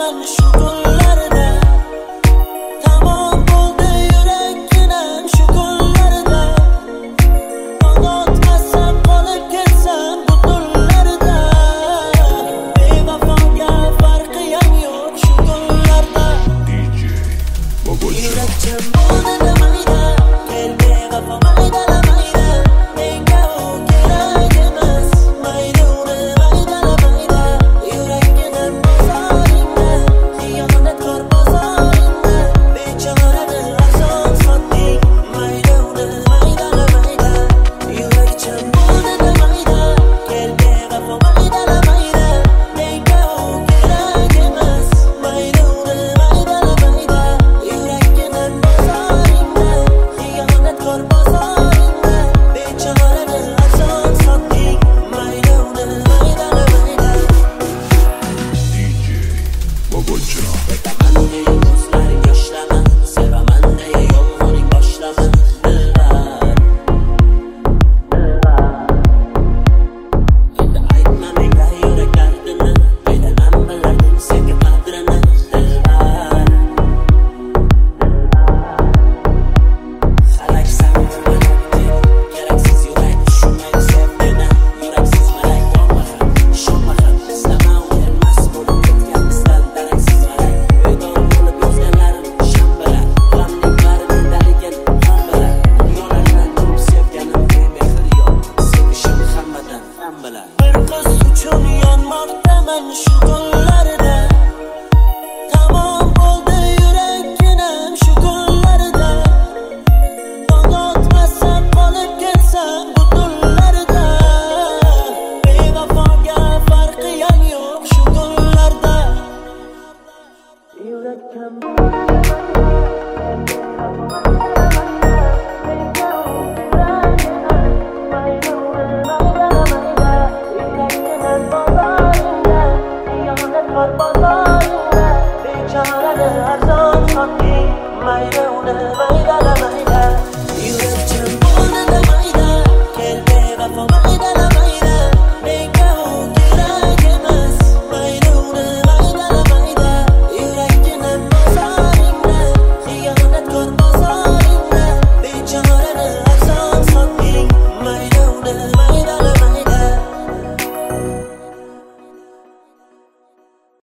qilaman shu kunlarda. Tamom bo'ldi yurakginam shu kunlarda. Unutmasam qolib ketsam bu tunlarda. Bevafoga farqiyam yo'q shu kunlarda. Yurakcham bo'ldi namayda, kel bevafo maydalamayda. Menga u kerak emas, mayda uni maydalamayda. Yurakginam bozoringda, xiyonatkor bozoringda. Bechorani arzon sotding, mayda uni maydalamayda. Yurakcham bo'ldi namayda, kel bevafo maydalamayda. Menga u kerak emas, mayda uni maydalamayda. Yurakginam bozoringda, xiyonatkor bozoringda. Bechorani arzon sotding, mayda uni maydalamayda. Aytaman deya ko'zlaring yoshlama, sevaman deya yolg'oning boshlama. Dilbar, endi aytma menga yurak dardini, aytaman bilardim senga qadrini. Dilbar, xalaksan yurakdek, keraksiz yurak tushunmaydi sevgini. Yuraksiz malak olmagan, ishonmagan, islama o'lmas bo'lib ketgan bizdan daraksiz malak. Bedor bo'lib yozganlarim sham bilan, g'amliklarim daligin ham bilan. Dunyolaridan ko'p sevganim bemehr yo'q, sevishim hammadan ham bilan. Bir qiz uchun yonmoqdaman shu kunlarda.